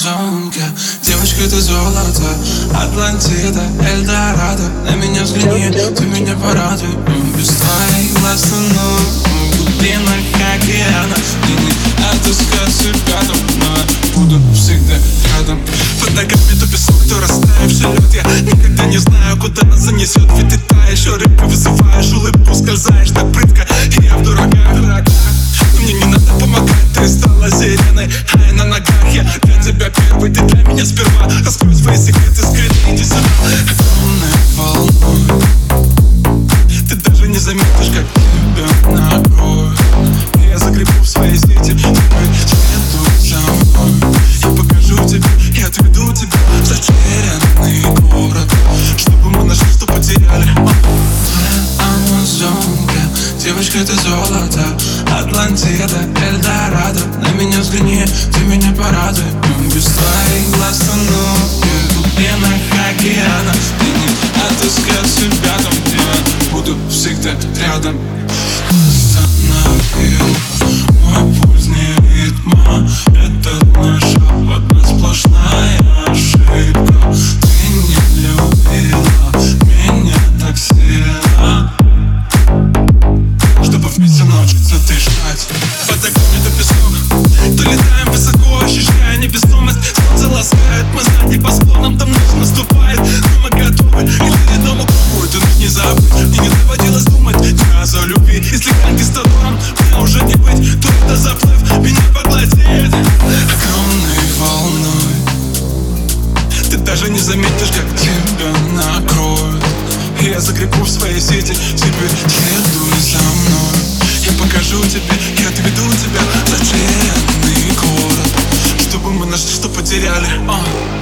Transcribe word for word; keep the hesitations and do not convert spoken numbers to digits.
Амазонка, девочка, ты золото, Атлантида, Эльдорадо. На меня взгляни, ты меня порадуй. Без твоих глаз тону в глубинах океана. Мне не отыскать себя там, но я буду всегда рядом. Под ногами то песок, то растаявший лед. Я никогда не знаю, куда нас занесет. Ведь ты таешь, рыбка вызываешь, улыбку скользаешь так прытко, и я в дураках. Мне не надо помогать, ты стала сиреной, а я на ногах. Я для тебя первый, ты для меня сперва. Раскрой свои секреты, скрытые, иди сюда. Огромной волной ты даже не заметишь, как тебя накроют. Я загребу в своей сети, твой следуй за мной. Я покажу тебе, я отведу тебя в затерянный город, чтобы мы нашли, что потеряли. Амазонка, девочка, ты золото, Атлантида, Эльдорадо. На меня взгляни, ты меня порадуй. Без твоих глаз тону в глубинах океана. Ты не отыскать себя там, где я буду всегда рядом. Остановил мой пульс, не ритма. Это наша одна сплошная ошибка. Ты не любила меня так сильно, чтобы вместе научиться дышать. Под огонь это песок, то летаем высоко, ощущая невесомость. Солнце ласкает, мы знать не по склонам, там ночь наступает, но мы готовы к ледяному кругу. Эту ночь не забыть, мне не доводилось думать ни разу о любви. Если конкистадором мне уже не быть, то это заплыв меня поглотит огромной волной. Ты даже не заметишь, как тебя накроют. Я загребу в своей сети, теперь следуй за мной. Я покажу тебе, я отведу тебя в затерянный город, чтобы мы нашли, что потеряли. uh.